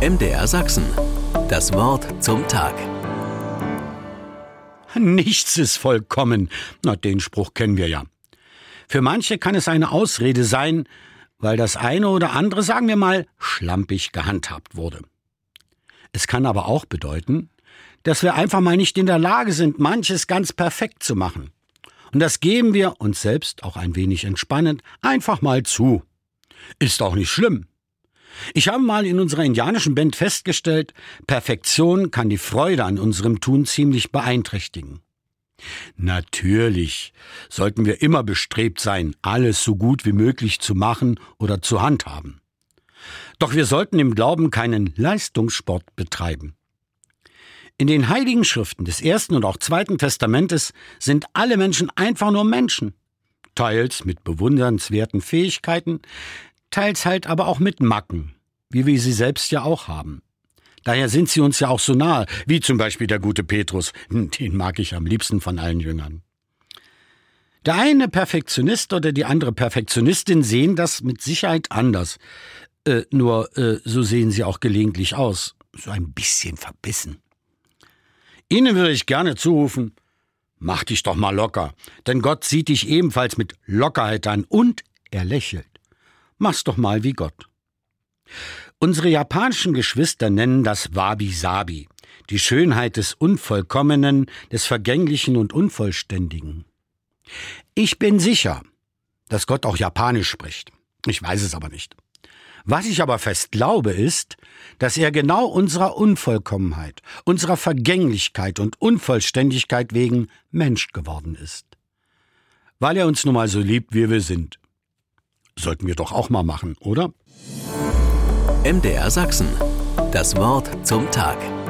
MDR Sachsen. Das Wort zum Tag. Nichts ist vollkommen. Na, den Spruch kennen wir ja. Für manche kann es eine Ausrede sein, weil das eine oder andere, sagen wir mal, schlampig gehandhabt wurde. Es kann aber auch bedeuten, dass wir einfach mal nicht in der Lage sind, manches ganz perfekt zu machen. Und das geben wir uns selbst, auch ein wenig entspannend, einfach mal zu. Ist auch nicht schlimm. Ich habe mal in unserer indianischen Band festgestellt, Perfektion kann die Freude an unserem Tun ziemlich beeinträchtigen. Natürlich sollten wir immer bestrebt sein, alles so gut wie möglich zu machen oder zu handhaben. Doch wir sollten im Glauben keinen Leistungssport betreiben. In den Heiligen Schriften des Ersten und auch Zweiten Testamentes sind alle Menschen einfach nur Menschen. Teils mit bewundernswerten Fähigkeiten, teils halt aber auch mit Macken, wie wir sie selbst ja auch haben. Daher sind sie uns ja auch so nahe, wie zum Beispiel der gute Petrus, den mag ich am liebsten von allen Jüngern. Der eine Perfektionist oder die andere Perfektionistin sehen das mit Sicherheit anders. Nur so sehen sie auch gelegentlich aus, so ein bisschen verbissen. Ihnen würde ich gerne zurufen, mach dich doch mal locker, denn Gott sieht dich ebenfalls mit Lockerheit an und er lächelt. Mach's doch mal wie Gott. Unsere japanischen Geschwister nennen das Wabi-Sabi, die Schönheit des Unvollkommenen, des Vergänglichen und Unvollständigen. Ich bin sicher, dass Gott auch Japanisch spricht. Ich weiß es aber nicht. Was ich aber fest glaube, ist, dass er genau unserer Unvollkommenheit, unserer Vergänglichkeit und Unvollständigkeit wegen Mensch geworden ist. Weil er uns nun mal so liebt, wie wir sind. Sollten wir doch auch mal machen, oder? MDR Sachsen. Das Wort zum Tag.